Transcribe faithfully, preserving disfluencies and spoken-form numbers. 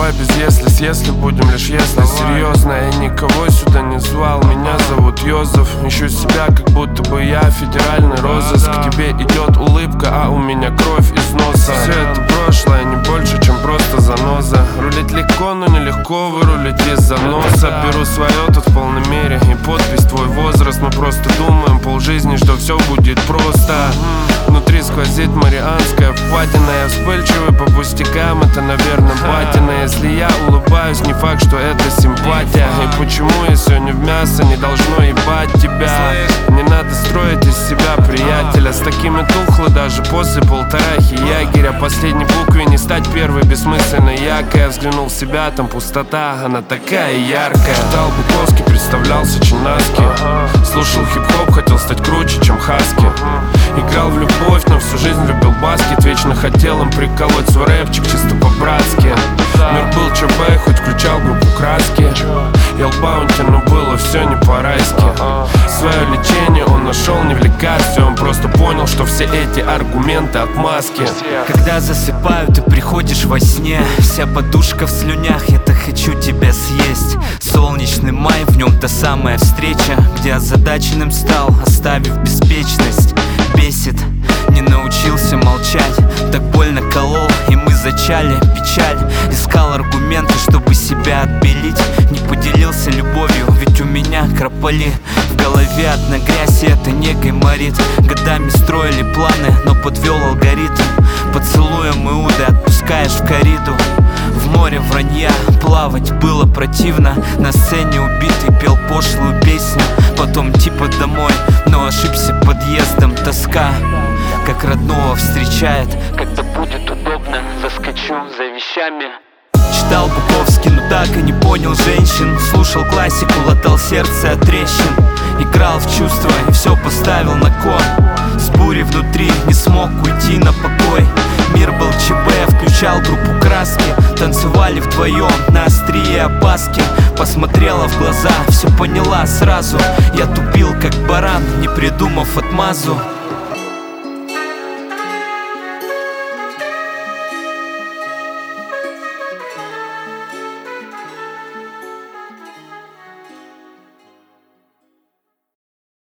Давай без если, с если будем лишь если. Серьезно, я никого сюда не звал. Меня зовут Йозеф. Ищу себя, как будто бы я федеральный розыск. К тебе идет улыбка, а у меня кровь из носа. Все это прошлое, не больше, чем просто заноза. Рулить легко, но нелегко вырулить из заноса. Беру свое тут в полной мере. И подпись твой возраст. Мы просто думаем полжизни, что все будет просто. Внутри сквозит марианская впадина. Я вспыльчивый по пустякам, это, наверное, батина. Если я улыбаюсь, не факт, что это симпатия. И почему, если не в мясо, не должно ебать тебя? Не надо строить из себя приятеля. С такими тухло даже после полторахи ягеря. Последней букве не стать первой бессмысленной якой. Я взглянул в себя, там пустота, она такая яркая. Читал Буковский, представлялся Чинаски. Слушал хип-хоп, хотел стать круче, чем Хаски. Играл в любовь, но всю жизнь любил баскет. Вечно хотел им приколоть свой рэпчик чисто по-братски. Мир был ЧБ, хоть включал группу краски. Ел баунти, но было все не по-райски. Свое лечение он нашел не в лекарстве. Он просто понял, что все эти аргументы отмазки. Когда засыпаю, ты приходишь во сне. Вся подушка в слюнях, я так хочу тебя съесть. Солнечный май, в нем та самая встреча, где озадаченным стал, оставив беспечность. Бесит, не научился молчать. Так больно колол, и мы зачали печаль. Искал аргументы, чтобы себя отбелить. Не поделился любовью, ведь у меня крополи. В голове одна грязь, и это негой морит. Годами строили планы, но подвел алгоритм. Поцелуем Иуды отпускаешь в корриду. В море вранья плавать было противно. На сцене убитый пел пошлую песню. Потом типа домой, но ошибся подъездом. Тоска, как родного встречает. Когда будет удобно, заскочу за вещами. Читал Буковский, но так и не понял женщин. Слушал классику, латал сердце от трещин. Играл в чувства и все поставил на кон. С бурей внутри не смог уйти на покой. Мир был ЧБ, включал группу краски. Танцевали вдвоем на острие опаски. Посмотрела в глаза, все поняла сразу. Я тупил как баран, не придумав отмазу.